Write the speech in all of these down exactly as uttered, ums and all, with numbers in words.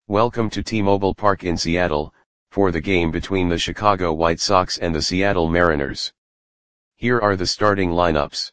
Welcome to T-Mobile Park in Seattle, for the game between the Chicago White Sox and the Seattle Mariners. Here are the starting lineups.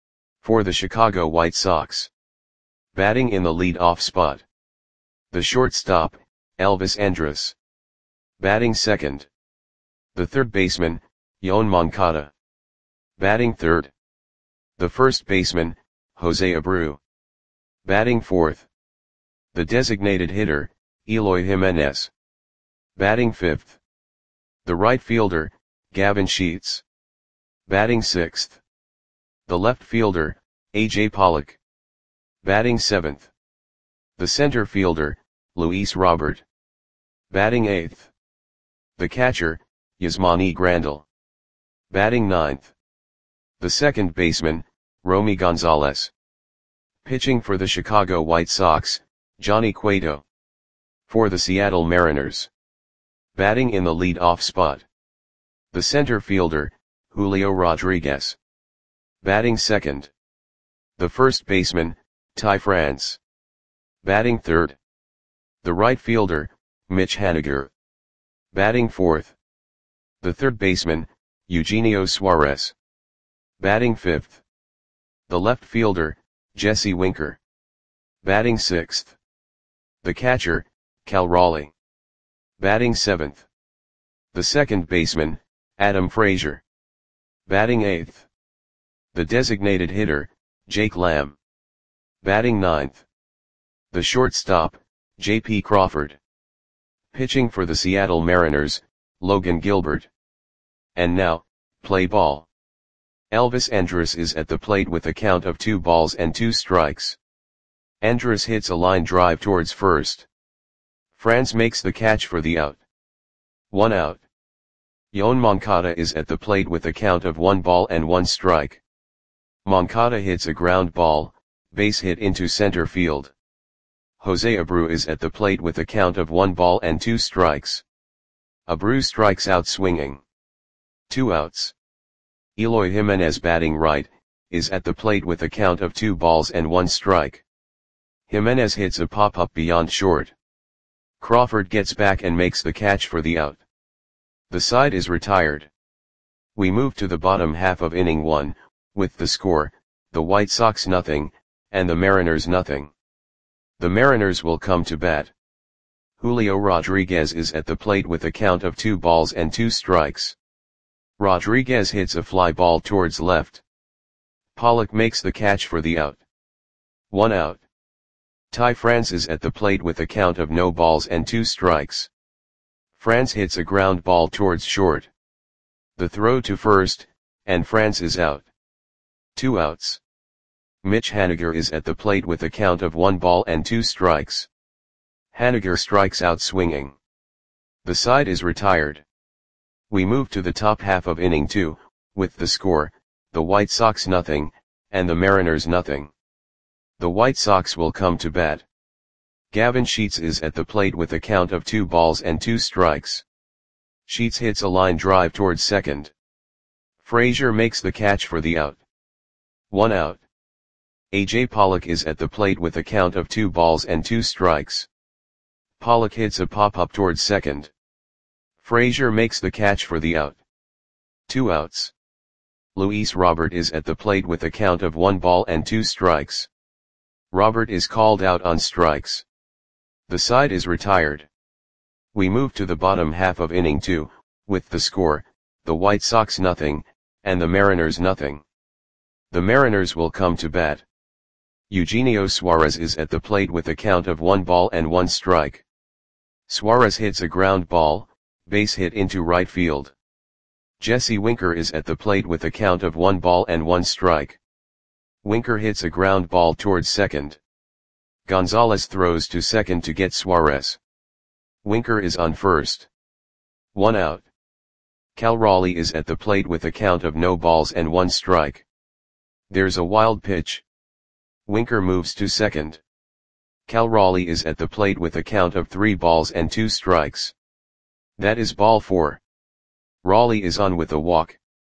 For the Chicago White Sox. Batting in the lead-off spot. The shortstop, Elvis Andrus. Batting second. The third baseman, Yoan Moncada. Batting third. The first baseman, Jose Abreu. Batting fourth. The designated hitter, Eloy Jimenez. Batting fifth. The right fielder, Gavin Sheets. Batting sixth. The left fielder, A J Pollock. Batting seventh. The center fielder, Luis Robert. Batting eighth. The catcher, Yasmani Grandal. Batting ninth. The second baseman, Romy Gonzalez. Pitching for the Chicago White Sox, Johnny Cueto. For the Seattle Mariners. Batting in the lead-off spot. The center fielder, Julio Rodriguez. Batting second. The first baseman, Ty France. Batting third. The right fielder, Mitch Haniger. Batting fourth. The third baseman, Eugenio Suarez. Batting fifth. The left fielder, Jesse Winker. Batting sixth. The catcher, Cal Raleigh. Batting seventh. The second baseman, Adam Frazier. Batting eighth. The designated hitter, Jake Lamb. Batting ninth. The shortstop, J P Crawford. Pitching for the Seattle Mariners, Logan Gilbert. And now, play ball. Elvis Andrus is at the plate with a count of two balls and two strikes. Andrus hits a line drive towards first. France makes the catch for the out. One out. Yoan Moncada is at the plate with a count of one ball and one strike. Moncada hits a ground ball, base hit into center field. Jose Abreu is at the plate with a count of one ball and two strikes. Abreu strikes out swinging. Two outs. Eloy Jimenez, batting right, is at the plate with a count of two balls and one strike. Jimenez hits a pop-up beyond short. Crawford gets back and makes the catch for the out. The side is retired. We move to the bottom half of inning one, with the score, the White Sox nothing, and the Mariners nothing. The Mariners will come to bat. Julio Rodriguez is at the plate with a count of two balls and two strikes. Rodriguez hits a fly ball towards left. Pollock makes the catch for the out. One out. Ty France is at the plate with a count of no balls and two strikes. France hits a ground ball towards short. The throw to first, and France is out. Two outs. Mitch Haniger is at the plate with a count of one ball and two strikes. Haniger strikes out swinging. The side is retired. We move to the top half of inning two, with the score, the White Sox nothing, and the Mariners nothing. The White Sox will come to bat. Gavin Sheets is at the plate with a count of two balls and two strikes. Sheets hits a line drive towards second. Frazier makes the catch for the out. One out. A J Pollock is at the plate with a count of two balls and two strikes. Pollock hits a pop-up towards second. Frazier makes the catch for the out. Two outs. Luis Robert is at the plate with a count of one ball and two strikes. Robert is called out on strikes. The side is retired. We move to the bottom half of inning two, with the score, the White Sox nothing, and the Mariners nothing. The Mariners will come to bat. Eugenio Suarez is at the plate with a count of one ball and one strike. Suarez hits a ground ball, base hit into right field. Jesse Winker is at the plate with a count of one ball and one strike. Winker hits a ground ball towards second. Gonzalez throws to second to get Suarez. Winker is on first. One out. Cal Raleigh is at the plate with a count of no balls and one strike. There's a wild pitch. Winker moves to second. Cal Raleigh is at the plate with a count of three balls and two strikes. That is ball four. Raleigh is on with a walk.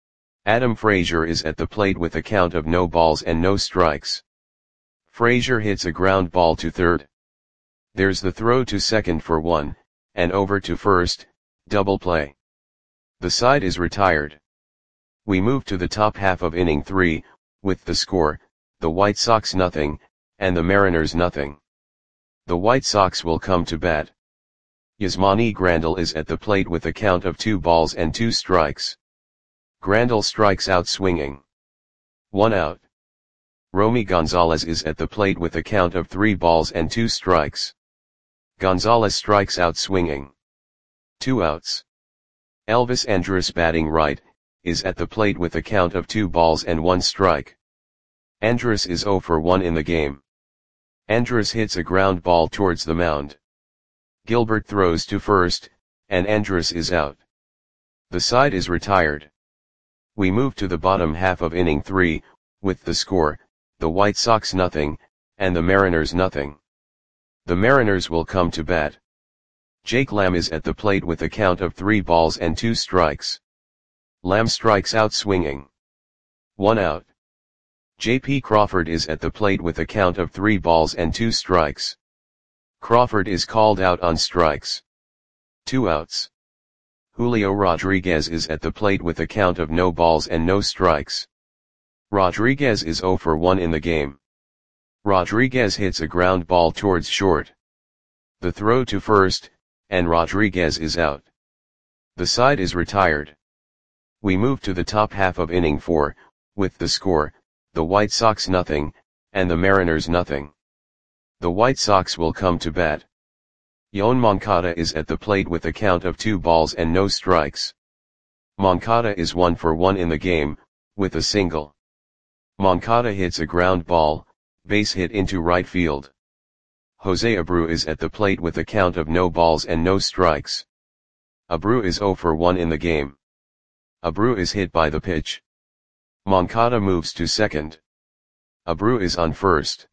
Adam Frazier is at the plate with a count of no balls and no strikes. Frazier hits a ground ball to third. There's the throw to second for one, and over to first, double play. The side is retired. We move to the top half of inning three, with the score, the White Sox nothing, and the Mariners nothing. The White Sox will come to bat. Yasmani Grandal is at the plate with a count of two balls and two strikes. Grandal strikes out swinging. One out. Romy Gonzalez is at the plate with a count of three balls and two strikes. Gonzalez strikes out swinging. Two outs. Elvis Andrus, batting right, is at the plate with a count of two balls and one strike. Andrus is zero for one in the game. Andrus hits a ground ball towards the mound. Gilbert throws to first, and Andrus is out. The side is retired. We move to the bottom half of inning three, with the score, the White Sox nothing, and the Mariners nothing. The Mariners will come to bat. Jake Lamb is at the plate with a count of three balls and two strikes. Lamb strikes out swinging. One out. J P Crawford is at the plate with a count of three balls and two strikes. Crawford is called out on strikes. Two outs. Julio Rodriguez is at the plate with a count of no balls and no strikes. Rodriguez is zero for one in the game. Rodriguez hits a ground ball towards short. The throw to first, and Rodriguez is out. The side is retired. We move to the top half of inning four, with the score, the White Sox nothing, and the Mariners nothing. The White Sox will come to bat. Yoan Moncada is at the plate with a count of two balls and no strikes. Moncada is one for one in the game, with a single. Moncada hits a ground ball, base hit into right field. Jose Abreu is at the plate with a count of no balls and no strikes. Abreu is zero for one in the game. Abreu is hit by the pitch. Moncada moves to second. Abreu is on first.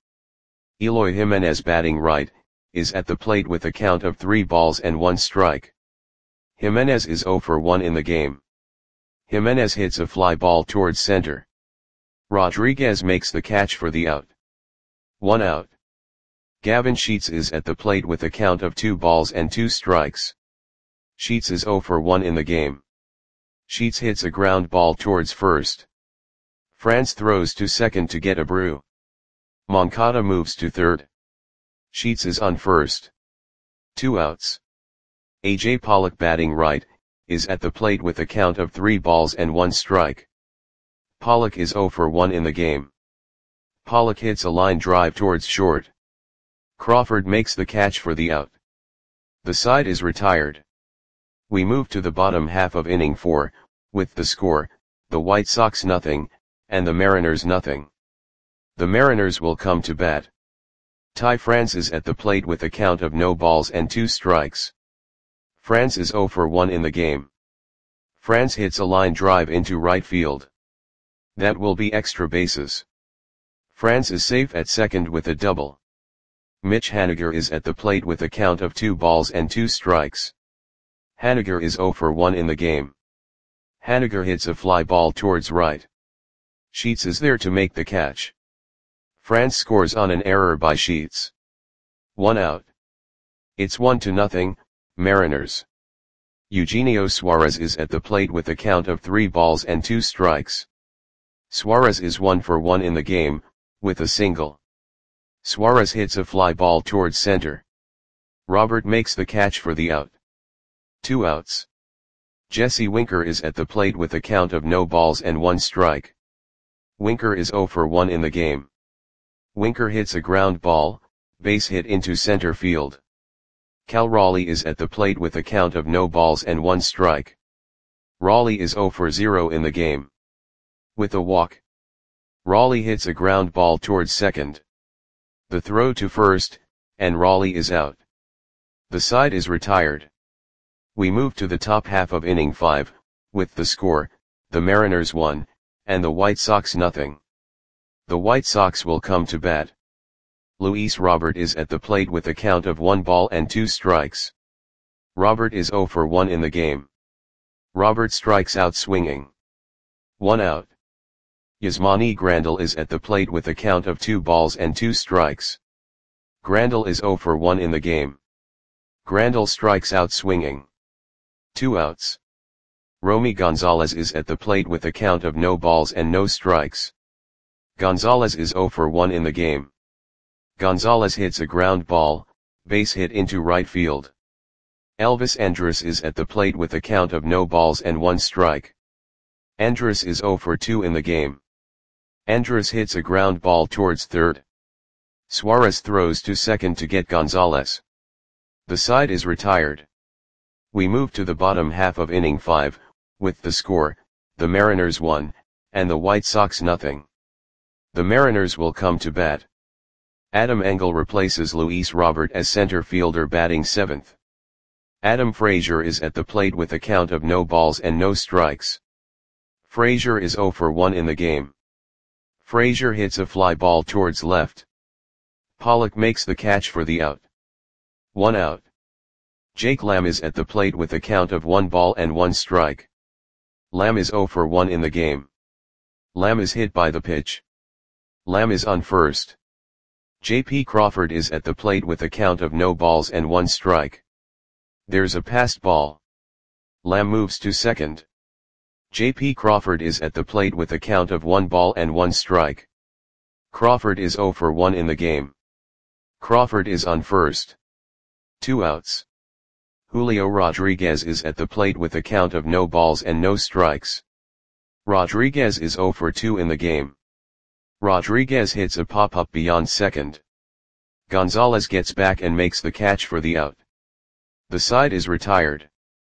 Eloy Jimenez, batting right, is at the plate with a count of three balls and one strike. Jimenez is zero for one in the game. Jimenez hits a fly ball towards center. Rodriguez makes the catch for the out. One out. Gavin Sheets is at the plate with a count of two balls and two strikes. Sheets is zero for one in the game. Sheets hits a ground ball towards first. France throws to second to get Abreu. Moncada moves to third. Sheets is on first. Two outs. A J Pollock, batting right, is at the plate with a count of three balls and one strike. Pollock is zero for one in the game. Pollock hits a line drive towards short. Crawford makes the catch for the out. The side is retired. We move to the bottom half of inning four, with the score, the White Sox nothing, and the Mariners nothing. The Mariners will come to bat. Ty France is at the plate with a count of no balls and two strikes. France is zero for one in the game. France hits a line drive into right field. That will be extra bases. France is safe at second with a double. Mitch Haniger is at the plate with a count of two balls and two strikes. Haniger is zero for one in the game. Haniger hits a fly ball towards right. Sheets is there to make the catch. France scores on an error by Sheets. One out. It's one to nothing, Mariners. Eugenio Suarez is at the plate with a count of three balls and two strikes. Suarez is one for one in the game, with a single. Suarez hits a fly ball towards center. Robert makes the catch for the out. Two outs. Jesse Winker is at the plate with a count of no balls and one strike. Winker is zero for one in the game. Winker hits a ground ball, base hit into center field. Cal Raleigh is at the plate with a count of no balls and one strike. Raleigh is zero for zero in the game. With a walk. Raleigh hits a ground ball towards second. The throw to first, and Raleigh is out. The side is retired. We move to the top half of inning five, with the score, the Mariners one, and the White Sox nothing. The White Sox will come to bat. Luis Robert is at the plate with a count of one ball and two strikes. Robert is zero for one in the game. Robert strikes out swinging. One out. Yasmani Grandal is at the plate with a count of two balls and two strikes. Grandal is zero for one in the game. Grandal strikes out swinging. Two outs. Romy Gonzalez is at the plate with a count of no balls and no strikes. Gonzalez is zero for one in the game. Gonzalez hits a ground ball, base hit into right field. Elvis Andrus is at the plate with a count of no balls and one strike. Andrus is zero for two in the game. Andrus hits a ground ball towards third. Suarez throws to second to get Gonzalez. The side is retired. We move to the bottom half of inning five, with the score, the Mariners one, and the White Sox nothing. The Mariners will come to bat. Adam Engel replaces Luis Robert as center fielder batting seventh. Adam Frazier is at the plate with a count of no balls and no strikes. Frazier is zero for one in the game. Frazier hits a fly ball towards left. Pollock makes the catch for the out. One out. Jake Lamb is at the plate with a count of one ball and one strike. Lamb is zero for one in the game. Lamb is hit by the pitch. Lamb is on first. J P Crawford is at the plate with a count of no balls and one strike. There's a passed ball. Lamb moves to second. J P Crawford is at the plate with a count of one ball and one strike. Crawford is zero for one in the game. Crawford is on first. Two outs. Julio Rodriguez is at the plate with a count of no balls and no strikes. Rodriguez is zero for two in the game. Rodriguez hits a pop-up beyond second. Gonzalez gets back and makes the catch for the out. The side is retired.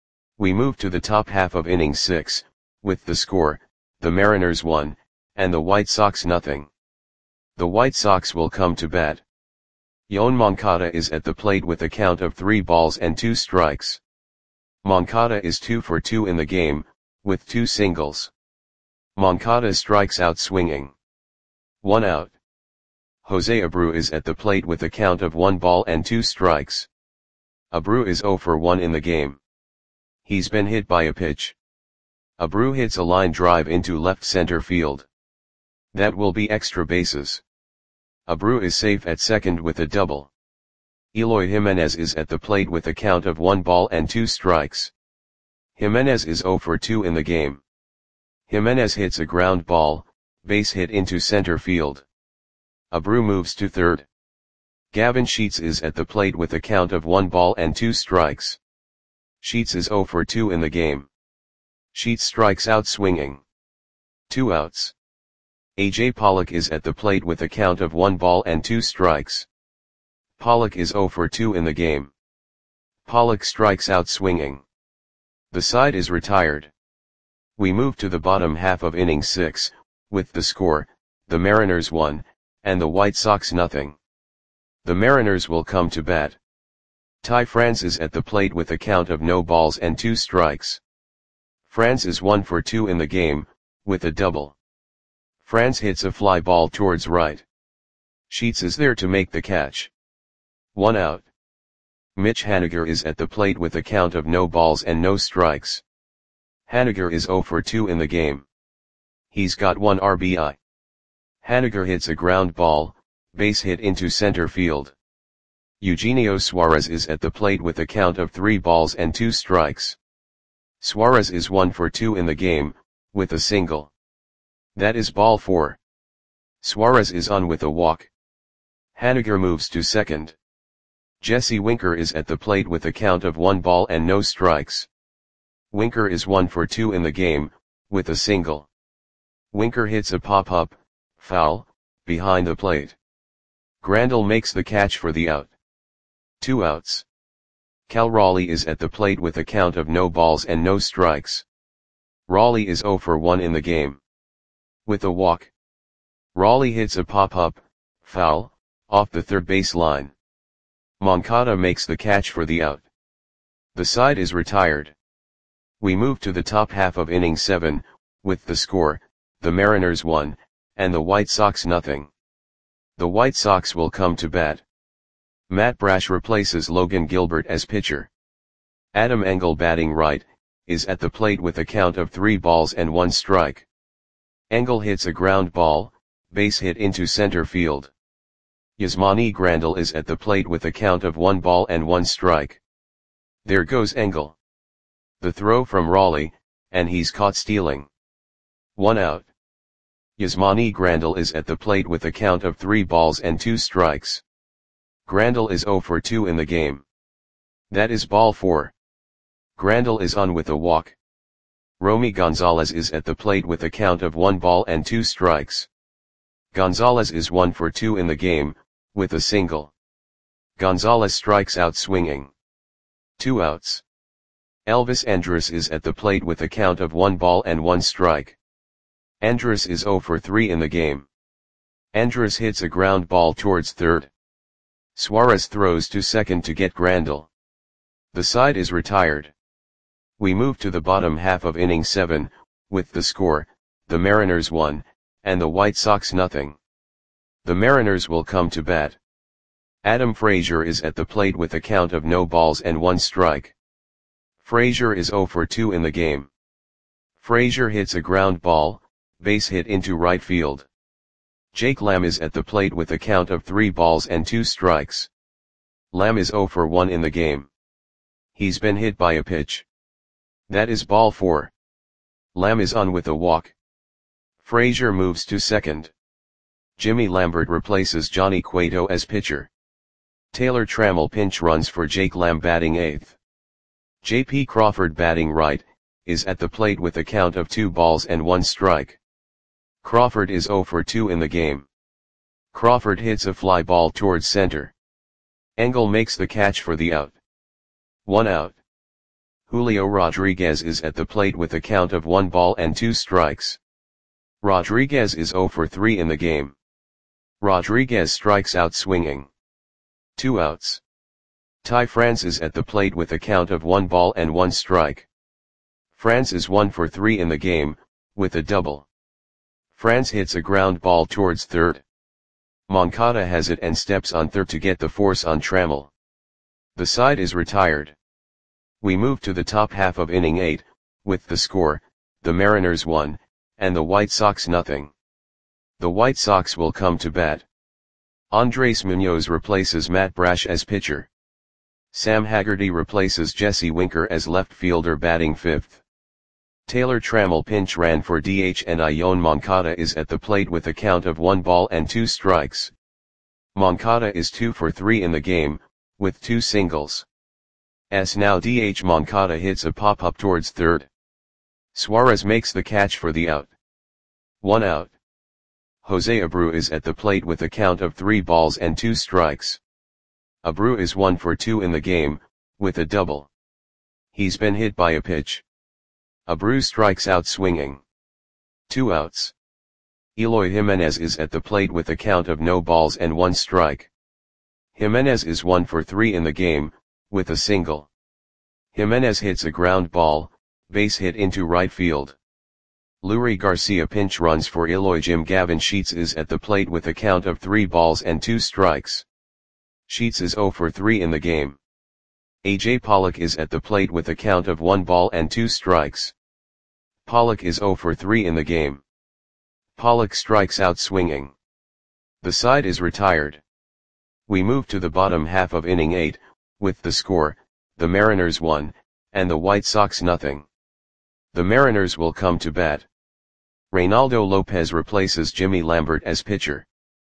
We move to the top half of inning six, with the score, the Mariners one, and the White Sox nothing. The White Sox will come to bat. Yoan Moncada is at the plate with a count of three balls and two strikes. Moncada is two for two in the game, with two singles. Moncada strikes out swinging. One out. Jose Abreu is at the plate with a count of one ball and two strikes. Abreu is zero for one in the game. He's been hit by a pitch. Abreu hits a line drive into left center field. That will be extra bases. Abreu is safe at second with a double. Eloy Jimenez is at the plate with a count of one ball and two strikes. Jimenez is zero for two in the game. Jimenez hits a ground ball, base hit into center field. Abreu moves to third. Gavin Sheets is at the plate with a count of one ball and two strikes. Sheets is zero for two in the game. Sheets strikes out swinging. Two outs. A J Pollock is at the plate with a count of one ball and two strikes. Pollock is zero for two in the game. Pollock strikes out swinging. The side is retired. We move to the bottom half of inning six, with the score, the Mariners one, and the White Sox nothing. The Mariners will come to bat. Ty France is at the plate with a count of no balls and two strikes. France is one for two in the game, with a double. France hits a fly ball towards right. Sheets is there to make the catch. One out. Mitch Haniger is at the plate with a count of no balls and no strikes. Haniger is zero for two in the game. He's got one R B I. Haniger hits a ground ball, base hit into center field. Eugenio Suarez is at the plate with a count of three balls and two strikes. Suarez is one for two in the game, with a single. That is ball four. Suarez is on with a walk. Haniger moves to second. Jesse Winker is at the plate with a count of one ball and no strikes. Winker is one for two in the game, with a single. Winker hits a pop-up, foul, behind the plate. Grandal makes the catch for the out. Two outs. Cal Raleigh is at the plate with a count of no balls and no strikes. Raleigh is zero for one in the game. With a walk. Raleigh hits a pop-up, foul, off the third base line. Moncada makes the catch for the out. The side is retired. We move to the top half of inning seven, with the score, the Mariners one, and the White Sox nothing. The White Sox will come to bat. Matt Brash replaces Logan Gilbert as pitcher. Adam Engel batting right, is at the plate with a count of three balls and one strike. Engel hits a ground ball, base hit into center field. Yasmani Grandal is at the plate with a count of one ball and one strike. There goes Engel. The throw from Raleigh, and he's caught stealing. One out. Yasmani Grandal is at the plate with a count of three balls and two strikes. Grandal is zero for two in the game. That is ball four. Grandal is on with a walk. Romy Gonzalez is at the plate with a count of one ball and two strikes. Gonzalez is one for two in the game, with a single. Gonzalez strikes out swinging. Two outs. Elvis Andrus is at the plate with a count of one ball and one strike. Andrus is zero for three in the game. Andrus hits a ground ball towards third. Suarez throws to second to get Grandal. The side is retired. We move to the bottom half of inning seven, with the score, the Mariners one, and the White Sox nothing. The Mariners will come to bat. Adam Frazier is at the plate with a count of no balls and one strike. Frazier is zero for two in the game. Frazier hits a ground ball, base hit into right field. Jake Lamb is at the plate with a count of three balls and two strikes. Lamb is zero for one in the game. He's been hit by a pitch. That is ball four. Lamb is on with a walk. Frazier moves to second. Jimmy Lambert replaces Johnny Cueto as pitcher. Taylor Trammell pinch runs for Jake Lamb batting eighth. J P Crawford batting right, is at the plate with a count of two balls and one strike. Crawford is zero for two in the game. Crawford hits a fly ball towards center. Engel makes the catch for the out. One out. Julio Rodriguez is at the plate with a count of one ball and two strikes. Rodriguez is zero for three in the game. Rodriguez strikes out swinging. Two outs. Ty France is at the plate with a count of one ball and one strike. France is one for three in the game, with a double. France hits a ground ball towards third. Moncada has it and steps on third to get the force on Trammell. The side is retired. We move to the top half of inning eight, with the score, the Mariners one, and the White Sox nothing. The White Sox will come to bat. Andres Munoz replaces Matt Brash as pitcher. Sam Haggerty replaces Jesse Winker as left fielder batting fifth. Taylor Trammell pinch ran for D H and Ion Moncada is at the plate with a count of one ball and two strikes. Moncada is two for three in the game, with two singles. As now D H Moncada hits a pop-up towards third. Suarez makes the catch for the out. One out. Jose Abreu is at the plate with a count of three balls and two strikes. Abreu is one for two in the game, with a double. He's been hit by a pitch. Abreu strikes out swinging. Two outs. Eloy Jimenez is at the plate with a count of no balls and one strike. Jimenez is one for three in the game, with a single. Jimenez hits a ground ball, base hit into right field. Lurie Garcia pinch runs for Eloy. Jim Gavin Sheets is at the plate with a count of three balls and two strikes. Sheets is zero for three in the game. A J Pollock is at the plate with a count of one ball and two strikes. Pollock is zero for three in the game. Pollock strikes out swinging. The side is retired. We move to the bottom half of inning eight, with the score, the Mariners one, and the White Sox nothing. The Mariners will come to bat. Reynaldo Lopez replaces Jimmy Lambert as pitcher.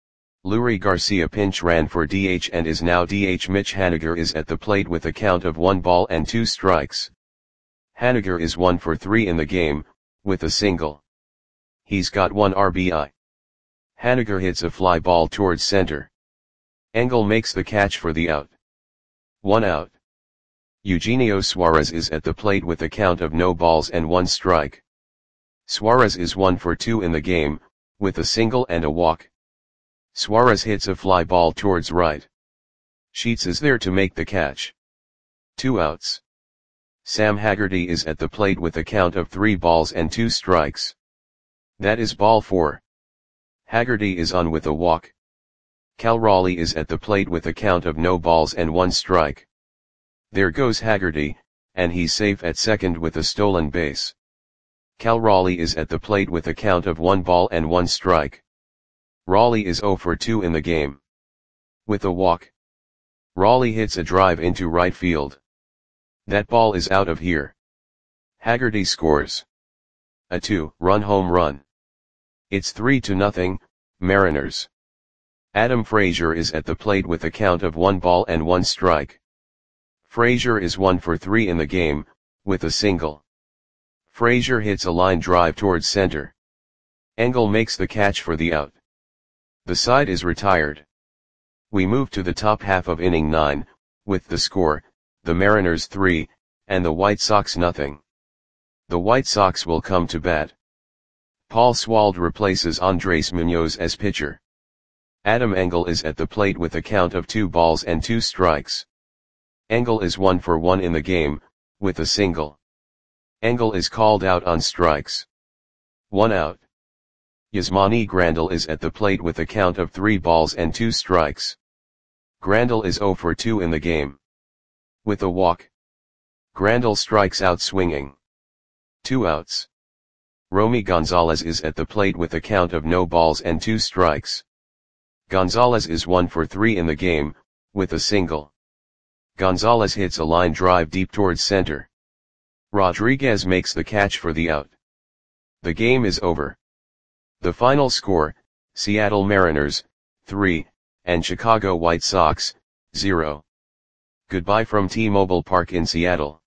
Lurie Garcia pinch ran for D H and is now D H. Mitch Haniger is at the plate with a count of one ball and two strikes. Haniger is one for three in the game, with a single. He's got one R B I. Haniger hits a fly ball towards center. Engel makes the catch for the out. One out. Eugenio Suarez is at the plate with a count of no balls and one strike. Suarez is one for two in the game, with a single and a walk. Suarez hits a fly ball towards right. Sheets is there to make the catch. Two outs. Sam Haggerty is at the plate with a count of three balls and two strikes. That is ball four. Haggerty is on with a walk. Cal Raleigh is at the plate with a count of no balls and one strike. There goes Haggerty, and he's safe at second with a stolen base. Cal Raleigh is at the plate with a count of one ball and one strike. Raleigh is zero for two in the game. With a walk. Raleigh hits a drive into right field. That ball is out of here. Haggerty scores a two-run home run. It's three to nothing, Mariners. Adam Frazier is at the plate with a count of one ball and one strike. Frazier is one for three in the game, with a single. Frazier hits a line drive towards center. Engel makes the catch for the out. The side is retired. We move to the top half of inning nine, with the score, the Mariners three, and the White Sox nothing. The White Sox will come to bat. Paul Swald replaces Andres Munoz as pitcher. Adam Engel is at the plate with a count of two balls and two strikes. Engel is one for one in the game, with a single. Engel is called out on strikes. One out. Yasmani Grandal is at the plate with a count of three balls and two strikes. Grandal is zero for two in the game. With a walk. Grandal strikes out swinging. Two outs. Romy Gonzalez is at the plate with a count of no balls and two strikes. Gonzalez is one for three in the game, with a single. Gonzalez hits a line drive deep towards center. Rodriguez makes the catch for the out. The game is over. The final score, Seattle Mariners, three, and Chicago White Sox, zero. Goodbye from T-Mobile Park in Seattle.